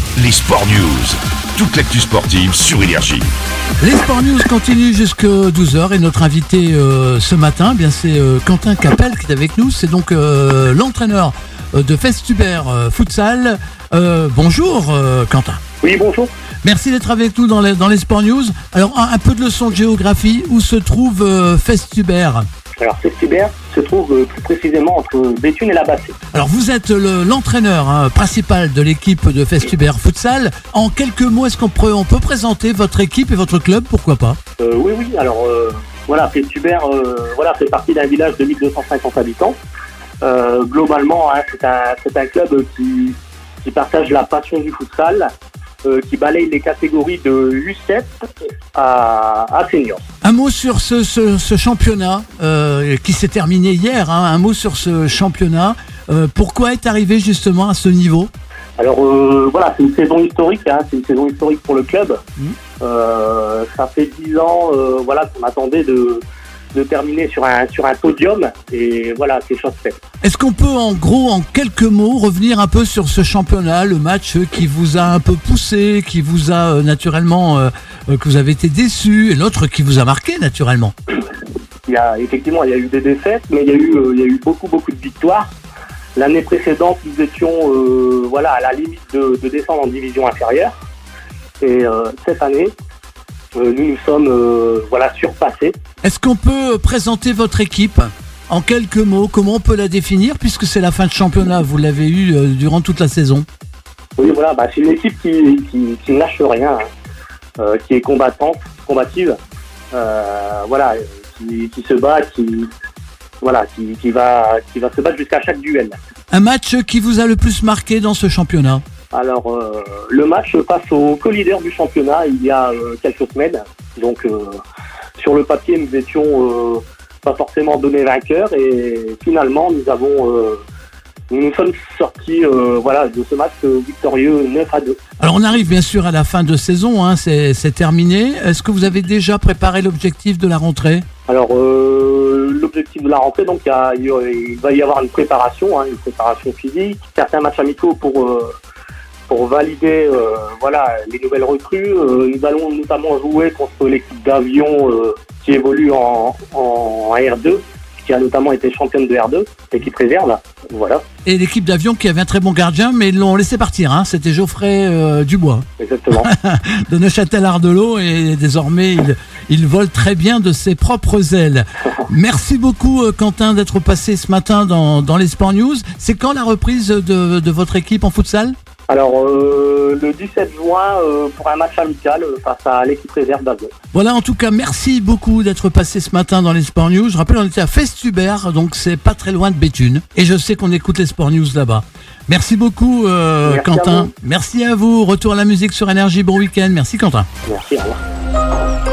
les Sport News. Toute l'actu sportive sur Énergie. Les Sport News continuent jusqu'à 12h et notre invité ce matin, c'est Quentin Capel qui est avec nous. C'est donc l'entraîneur de Festubert Futsal. Bonjour Quentin. Oui, bonjour. Merci d'être avec nous dans les Sport News. Alors un peu de leçon de géographie. Où se trouve Festubert ? Alors Festubert se trouve plus précisément entre Béthune et la Bassée. Alors vous êtes l'entraîneur principal de l'équipe de Festubert Futsal. En quelques mots, est-ce qu'on peut présenter votre équipe et votre club, pourquoi pas ? Oui. Alors voilà, Festubert fait partie d'un village de 1250 habitants. Globalement, c'est un club qui partage la passion du futsal, qui balaye les catégories de U7 à senior. Un mot sur ce championnat qui s'est terminé hier, un mot sur ce championnat. Pourquoi est arrivé justement à ce niveau ? Alors c'est une saison historique, c'est une saison historique pour le club. Ça fait 10 ans qu'on attendait de terminer sur un podium et voilà, c'est chose faite. Est-ce qu'on peut en quelques mots revenir un peu sur ce championnat, le match qui vous a un peu poussé, qui vous a naturellement, que vous avez été déçu, et l'autre qui vous a marqué naturellement ? Il y a eu des défaites, mais il y a eu beaucoup de victoires. L'année précédente, nous étions à la limite de descendre en division inférieure. Et cette année, nous sommes surpassés. Est-ce qu'on peut présenter votre équipe en quelques mots ? Comment on peut la définir puisque c'est la fin de championnat, vous l'avez eu durant toute la saison ? Oui, c'est une équipe qui ne lâche rien, qui est combative, qui se bat, qui va se battre jusqu'à chaque duel. Un match qui vous a le plus marqué dans ce championnat ? Alors, le match face au co-leader du championnat il y a quelques semaines. Donc, sur le papier, nous étions pas forcément donnés vainqueurs et finalement, nous nous sommes sortis de ce match victorieux 9-2. Alors, on arrive bien sûr à la fin de saison, c'est terminé. Est-ce que vous avez déjà préparé l'objectif de la rentrée ? Alors, l'objectif de la rentrée, donc il va y avoir une préparation physique, certains matchs amicaux pour valider les nouvelles recrues. Nous allons notamment jouer contre l'équipe d'Avion qui évolue en R2, qui a notamment été championne de R2, l'équipe réserve. Voilà. Et l'équipe d'Avion qui avait un très bon gardien, mais ils l'ont laissé partir. C'était Geoffrey Dubois. Exactement. De Neuchâtel-Ardelot, et désormais il vole très bien de ses propres ailes. Merci beaucoup Quentin d'être passé ce matin dans les Sport News. C'est quand la reprise de votre équipe en futsal ? Alors, le 17 juin, pour un match amical face à l'équipe réserve d'Avion. Voilà, en tout cas, merci beaucoup d'être passé ce matin dans les Sport News. Je rappelle, on était à Festubert, donc c'est pas très loin de Béthune. Et je sais qu'on écoute les Sport News là-bas. Merci beaucoup, merci Quentin. Merci à vous. Retour à la musique sur Énergie. Bon week-end. Merci, Quentin. Merci, au revoir.